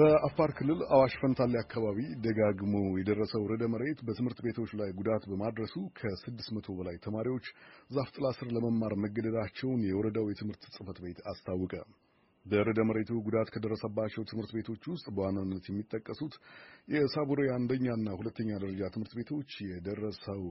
በአፋር ክልል አዋሽ ፈንታሌ አካባቢ ደጋግሞ የደረሰው ርዕደ መሬት በትምህርት ቤቶች ላይ ጉዳት በማድረሱ ከ600 በላይ ተማሪዎች ዛፍ ጥላ ስር ለመማር መገደዳቸውን የወረዳው የትምህርት ጽሕፈት ቤት አስታወቀ። በርዕደ መሬቱ ጉዳት ከደረሰባቸው ትምህርት ቤቶች ውስጥ በዋናነት የሚጠቀሱት የሳቡሬ አንደኛና ሁለተኛ ደረጃ ትምህርት ቤቶች የደረሰው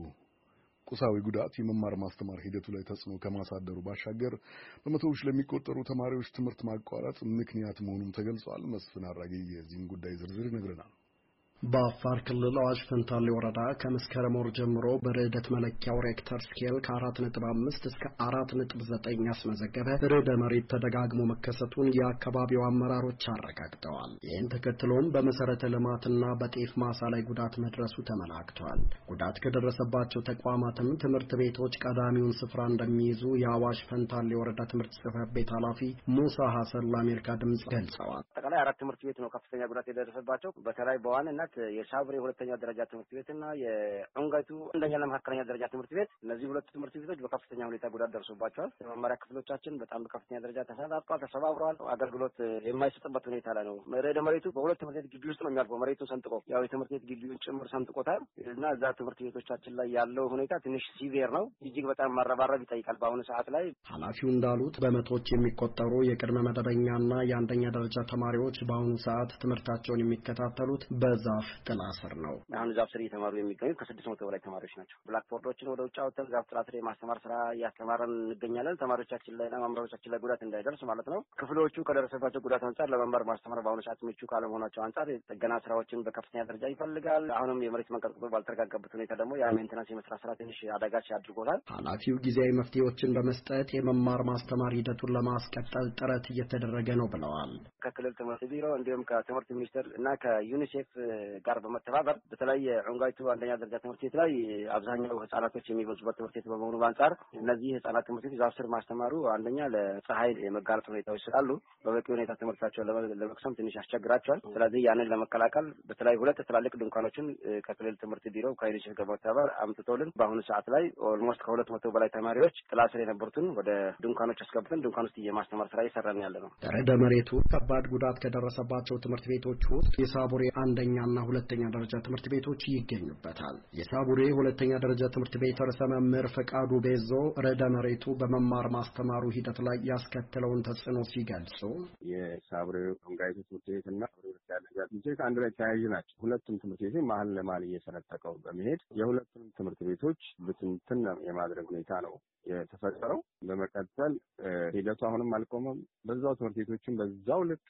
ቁሳዊ ጉዳት የመማር ማስተማር ሂደቱ ላይ ተጽዕኖ ከማሳደሩ ባሻገር በመቶዎች ለሚቆጠሩ ተማሪዎች ትምህርት ማቋረጥ ምክንያት መሆኑም ተገልጿል። መስፍን አራጌ የዚህን ጉዳይ ዝርዝር ይነግረናል። በአፋር ክልል አዋሽ ፈንታሌ ወረዳ ከመስከረም ወር ጀምሮ በርዕደት መለኪያው ሬክተር ስኬል ከ4.5 እስከ 4.9 ያስመዘገበ ርዕደ መሬት ተደጋግሞ መከሰቱን የአካባቢው አመራሮች አረጋግጠዋል። ይህን ተከትሎም በመሰረተ ልማትና በጤፍ ማሳ ላይ ጉዳት መድረሱ ተመላክቷል። ጉዳት ከደረሰባቸው ተቋማትም ትምህርት ቤቶች ቀዳሚውን ስፍራ እንደሚይዙ የአዋሽ ፈንታሌ ወረዳ ትምህርት ጽሕፈት ቤት ኃላፊ ሙሳ ሐሰን ለአሜሪካ ድምፅ ገልጸዋል። አጠቃላይ 4 ትምህርት ቤት ነው ከፍተኛ ጉዳት የደረሰባቸው። በተለይ በዋናነት የሳቡሬ ሁለተኛ ደረጃ ትምህርት ቤትና የዑንጋይቱ አንደኛና መካከለኛ ደረጃ ትምህርት ቤት፣ እነዚህ ሁለት ትምህርት ቤቶች በከፍተኛ ሁኔታ ጉዳት ደርሶባቸዋል። የመማሪያ ክፍሎቻችን በጣም በከፍተኛ ደረጃ ተሰባብረዋል። አገልግሎት የማይሰጥበት ሁኔታ ላይ ነው። ርዕደ መሬቱ በሁለት ትምህርት ቤት ግቢ ውስጥ ነው የሚያልፈው። መሬቱን ሰንጥቆ ያው የትምህርት ቤት ግቢውን ጭምር ሰንጥቆታል እና እዛ ትምህርት ቤቶቻችን ላይ ያለው ሁኔታ ትንሽ ሲቪር ነው። እጅግ በጣም መረባረብ ይጠይቃል። በአሁኑ ሰዓት ላይ ኃላፊው እንዳሉት በመቶዎች የሚቆጠሩ የቅድመ መደበኛና የአንደኛ ደረጃ ተማሪዎች በአሁኑ ሰዓት ትምህርታቸውን የሚከታተሉት በዛፍ ጥላ ስር ነው። አሁን ዛፍ ስር እየተማሩ የሚገኙ ከ600 በላይ ተማሪዎች ናቸው። ብላክቦርዶችን ወደ ውጭ አውጥተን ዛፍ ጥላ ስር የማስተማር ስራ እያስተማረን እንገኛለን። ተማሪዎቻችን ላይና መምህራኖቻችን ላይ ጉዳት እንዳይደርስ ማለት ነው። ክፍሎቹ ከደረሰባቸው ጉዳት አንጻር ለመማር ማስተማር በአሁኑ ሰዓት ምቹ ካለመሆናቸው አንጻር ጥገና ስራዎችን በከፍተኛ ደረጃ ይፈልጋል። አሁንም የመሬት መንቀጥቀጡ ባልተረጋጋበት ሁኔታ ደግሞ የሜንቴናንስ የመስራት ስራ ትንሽ አዳጋች አድርጎታል። ኃላፊው ጊዜያዊ መፍትሄዎችን በመስጠት የመማር ማስተማር ሂደቱን ለማስቀጠል ጥረት እየተደረገ ነው ብለዋል። ከክልል ትምህርት ቢሮ እንዲሁም ከትምህርት ሚኒስቴር እና ከዩኒሴፍ ጋር በመተባበር በተለይ ዑንጋይቱ አንደኛ ደረጃ ትምህርት ቤት ላይ አብዛኛው ህጻናቶች የሚበዙበት ትምህርት ቤት በመሆኑ አንጻር እነዚህ ህጻናት ትምህርት ቤት ዛፍ ስር ማስተማሩ አንደኛ ለፀሐይ የመጋለጥ ሁኔታዎች ስላሉ በበቂ ሁኔታ ትምህርታቸውን ለመቅሰም ትንሽ ያስቸግራቸዋል። ስለዚህ ያንን ለመከላከል በተለይ ሁለት ትላልቅ ድንኳኖችን ከክልል ትምህርት ቢሮ ከዩኒሴፍ ጋር በመተባበር አምጥቶልን በአሁኑ ሰዓት ላይ ኦልሞስት ከ200 በላይ ተማሪዎች ጥላ ስር የነበሩትን ወደ ድንኳኖች አስገብተን ድንኳን ውስጥ የማስተማር ስራ እየሰራን ያለ ነው። ርዕደ መሬቱ ከባድ ጉዳት ከደረሰባቸው ትምህርት ቤቶች ውስጥ የሳቡሬ አንደኛና ሁለተኛ ደረጃ ትምህርት ቤቶች ይገኙበታል። የሳቡሬ ሁለተኛ ደረጃ ትምህርት ቤት ርዕሰ መምህር ፈቃዱ ቤዞ ርዕደ መሬቱ በመማር ማስተማሩ ሂደት ላይ ያስከተለውን ተጽዕኖ ሲገልጹ የሳቡሬ ዑንጋይቱ ትምህርት ቤትና ሁለተኛ ደረጃ ትምህርት ቤት አንድ ላይ ተያያዥ ናቸው። ሁለቱም ትምህርት ቤቶች መሀል ለመሀል እየሰነጠቀው በመሄድ የሁለቱም ትምህርት ቤቶች ብትንትን የማድረግ ሁኔታ ነው የተፈጠረው። በመቀጠል ሂደቱ አሁንም አልቆመም። በዛው ትምህርት ቤቶችን በዛው ልክ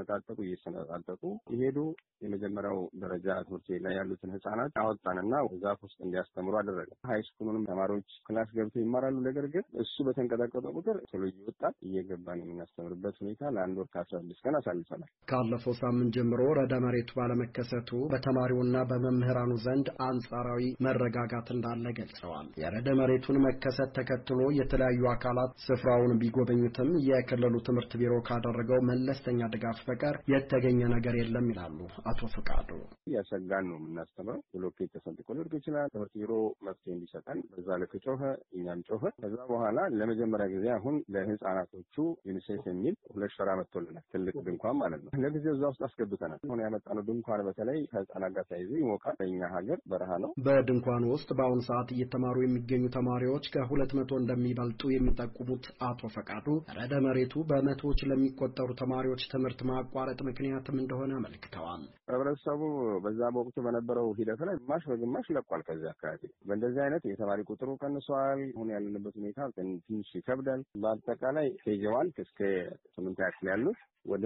እየተሰነጣጠቁ ይሄዱ። የመጀመሪያው ደረጃ ትምህርት ቤት ላይ ያሉትን ህጻናት አወጣንና ዛፍ ውስጥ እንዲያስተምሩ አደረገ። ሃይ ስኩሉንም ተማሪዎች ክላስ ገብተው ይማራሉ። ነገር ግን እሱ በተንቀጠቀጠ ቁጥር ቶሎ እየወጣን እየገባን የምናስተምርበት ሁኔታ ለአንድ ወር ከ15 ቀን አሳልፈናል። ካለፈው ሳምንት ጀምሮ ርዕደ መሬቱ ባለመከሰቱ በተማሪውና በመምህራኑ ዘንድ አንጻራዊ መረጋጋት እንዳለ ገልጸዋል። የርዕደ መሬቱን መከሰት ተከትሎ የተለያዩ አካላት ስፍራውን ቢጎበኙትም የክልሉ ትምህርት ቢሮ ካደረገው መለስተኛ ድጋፍ በቀር የተገኘ ነገር የለም ይላሉ አቶ ፈቃዱ። ያሰጋን ነው የምናስተምረው። ብሎኬት ተሰንጥቆ ሊወድቅ ይችላል። ትምህርት ቢሮ መፍትሄ እንዲሰጠን በዛ ልክ ጮኸ፣ እኛም ጮኸ። ከዛ በኋላ ለመጀመሪያ ጊዜ አሁን ለህፃናቶቹ ዩኒሴፍ የሚል 2 ሸራ መጥቶልናል። ትልቅ ድንኳን ማለት ነው። ለጊዜው እዛ ውስጥ አስገብተናል። አሁን ያመጣነው ድንኳን በተለይ ከህፃናት ጋር ተያይዞ ይሞቃል። በእኛ ሀገር በረሃ ነው። በድንኳኑ ውስጥ በአሁኑ ሰዓት እየተማሩ የሚገኙ ተማሪዎች ከ200 እንደሚበልጡ የሚጠቁሙት አቶ ፈቃዱ ርዕደ መሬቱ በመቶዎች ለሚቆጠሩ ተማሪዎች ትምህርት ማቋረጥ ምክንያትም እንደሆነ አመልክተዋል። ህብረተሰቡ በዛ በወቅቱ በነበረው ሂደት ላይ ግማሽ በግማሽ ለቋል። ከዚህ አካባቢ በእንደዚህ አይነት የተማሪ ቁጥሩ ቀንሷል። አሁን ያለንበት ሁኔታ ትንሽ ይከብዳል። በአጠቃላይ ኬጂ1 እስከ 8 ያክል ያሉት ወደ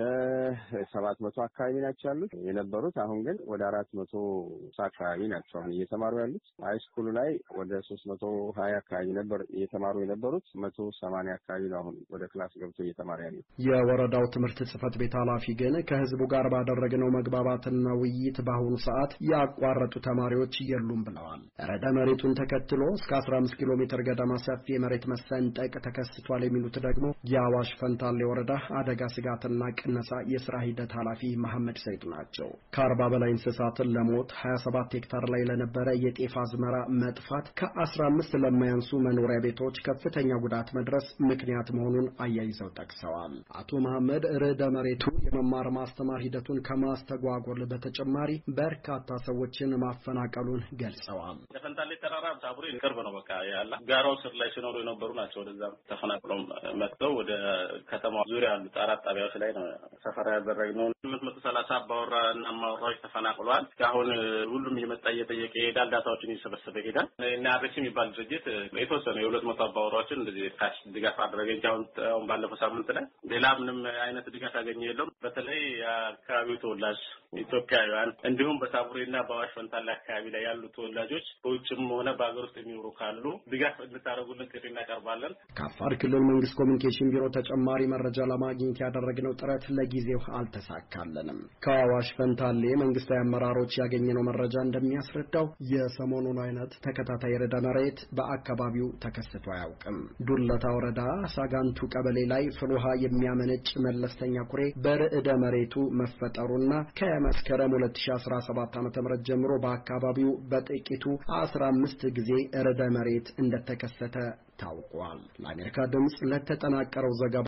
700 አካባቢ ናቸው ያሉት የነበሩት። አሁን ግን ወደ 400 አካባቢ ናቸው አሁን እየተማሩ ያሉት። ሃይስኩል ላይ ወደ 320 አካባቢ ነበር እየተማሩ የነበሩት። 180 አካባቢ ነው አሁን ወደ ክላስ ገብቶ እየተማሩ ያሉት። የወረዳው ትምህርት ጽሕፈት ቤት ኃላፊ ግን ከህዝቡ ጋር ባደረግነው መግባባትና ውይይት በአሁኑ ሰዓት ያቋረጡ ተማሪዎች የሉም ብለዋል። ርዕደ መሬቱን ተከትሎ እስከ 15 ኪሎ ሜትር ገደማ ሰፊ የመሬት መሰንጠቅ ተከስቷል የሚሉት ደግሞ የአዋሽ ፈንታሌ ወረዳ አደጋ ስጋትና ቅነሳ የስራ ሂደት ኃላፊ መሐመድ ሰይድ ናቸው። ከ40 በላይ እንስሳትን ለሞት 27 ሄክታር ላይ ለነበረ የጤፍ አዝመራ መጥፋት ከ15 ለማያንሱ መኖሪያ ቤቶች ከፍተኛ ጉዳት መድረስ ምክንያት መሆኑ መሆኑን አያይዘው ጠቅሰዋል። አቶ መሐመድ ርዕደ መሬቱ የመማር ማስተማር ሂደቱን ከማስተጓጎል በተጨማሪ በርካታ ሰዎችን ማፈናቀሉን ገልጸዋል። የፈንታሌ ተራራ ሳቡሬ ቅርብ ነው። በቃ ያለ ጋራው ስር ላይ ሲኖሩ የነበሩ ናቸው። ወደዛ ተፈናቅለው መጥተው ወደ ከተማው ዙሪያ ያሉት 4 ጣቢያዎች ላይ ነው ሰፈራ ያደረግነው። 830 አባወራ እና ማወራዎች ተፈናቅለዋል። አሁን ሁሉም እየመጣ እየጠየቀ ይሄዳል። ዳታዎችን እየሰበሰበ ይሄዳል። እና አርሲ የሚባል ድርጅት የተወሰነ የ200 አባወራዎችን እንደዚህ ካሽ ድጋፍ አደረገ እንጂ አሁን ባለፈው ሳምንት ላይ ሌላ ምንም አይነት ድጋፍ ያገኘ የለም። በተለይ የአካባቢው ተወላጅ ኢትዮጵያውያን እንዲሁም በሳቡሬና በአዋሽ ፈንታሌ አካባቢ ላይ ያሉ ተወላጆች በውጭም ሆነ በአገር ውስጥ የሚኖሩ ካሉ ድጋፍ እንድታደርጉልን ጥሪ እናቀርባለን። ከአፋር ክልል መንግስት ኮሚኒኬሽን ቢሮ ተጨማሪ መረጃ ለማግኘት ያደረግነው ጥረት ለጊዜው አልተሳካልንም። ከአዋሽ ፈንታሌ መንግስታዊ አመራሮች ያገኘነው መረጃ እንደሚያስረዳው የሰሞኑን አይነት ተከታታይ ርዕደ መሬት በአካባቢው ተከስቶ አያውቅም። ዱለታ ወረዳ ሳጋንቱ ቀበሌ ላይ ፍልውሃ የሚያመነጭ መለስተኛ ኩሬ በርዕደ መሬቱ መፈጠሩና ከመስከረም 2017 ዓ.ም ጀምሮ በአካባቢው በጥቂቱ 15 ጊዜ ርዕደ መሬት እንደተከሰተ ታውቋል። ለአሜሪካ ድምጽ ለተጠናቀረው ዘገባ